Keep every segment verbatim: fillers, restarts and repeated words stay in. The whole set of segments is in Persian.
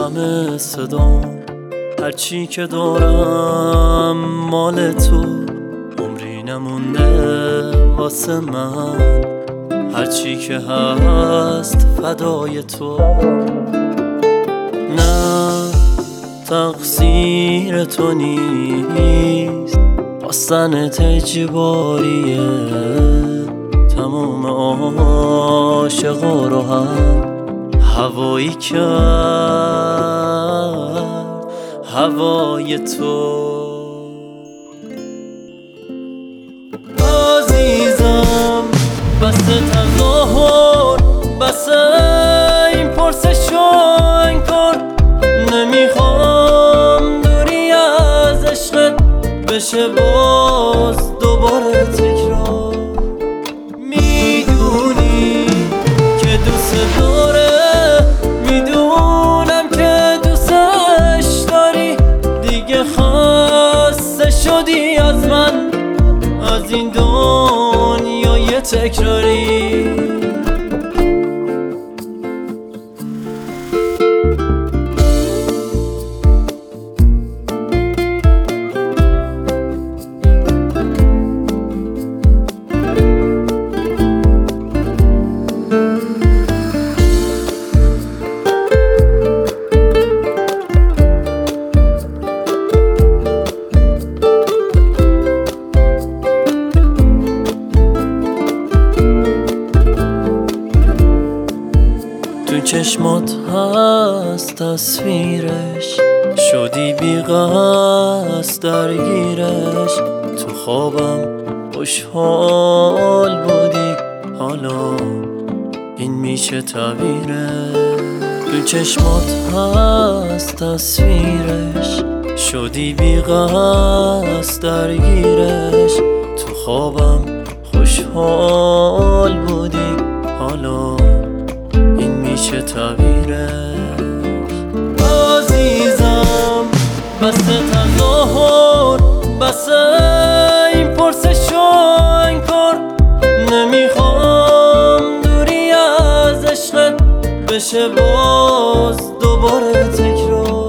همه صدام، هرچی که دارم مال تو، عمری نمونده واسه من، هرچی که هست فدای تو. نه تقصیر تو نیست، خواستنت اجباریه، تموم عاشقا رو هم هوایی کرد هوای تو. عزیزم بس تظاهر، بس این پرسش و انکار، نمیخوام دوری از عشقت بشه باز دوباره تکرار. میدونی که دوست داره، میدونم که دوستش داری، دیگه خسته شدی از من، از این دنیای تکراری. تو چشمات هست تصویرش، شدی بی قصد درگیرش، تو خوابم خوشحال بودی، حالا این میشه تعبیرش. تو چشمات هست تصویرش، شدی بی قصد درگیرش، تو خوابم خوشحال بودی، حالا میشه تعبیرش. عزیزم بس تظاهر، بس این پرسش و انکار، نمیخوام دوری از عشقت بشه باز دوباره تکرار.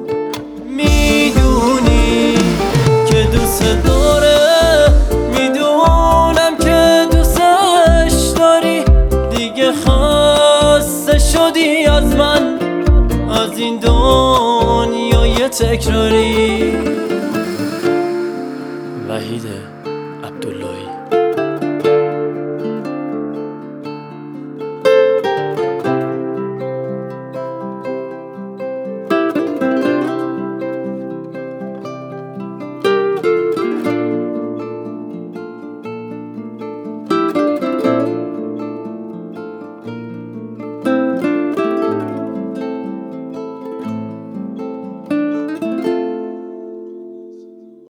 میدونی که دوست داره، میدونم که دوستش داری، دیگه خسته شدی از من، از این دنیای تکراری. وحید عبداللهی.